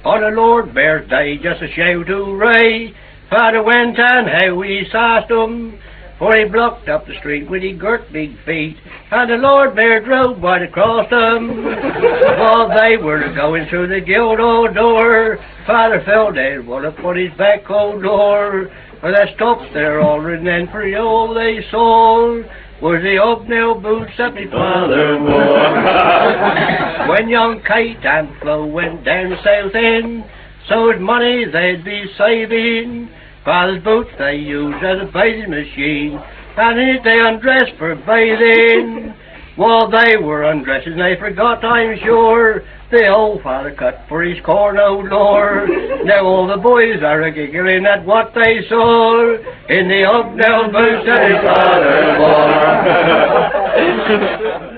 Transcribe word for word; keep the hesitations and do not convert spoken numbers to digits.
On a Lord Mayor's Day, just a shout hooray. Father went and how he sauced him, for he blocked up the street with his girt big feet, and the Lord Mayor drove right across them. While they were going through the Guildhall door, Father fell dead, what upon his back cold door. For they stopped there all, and then for all they saw was the hobnail boots that my father wore. When young Kate and Flo went down the south end, so with money they'd be saving, Father's boots they used as a bathing machine, and in it they undressed for bathing. While they were undressing they forgot, I'm sure, the old father cut for his corn, oh Lord. Now all the boys are a-giggling at what they saw in the hobnail boots that his father wore.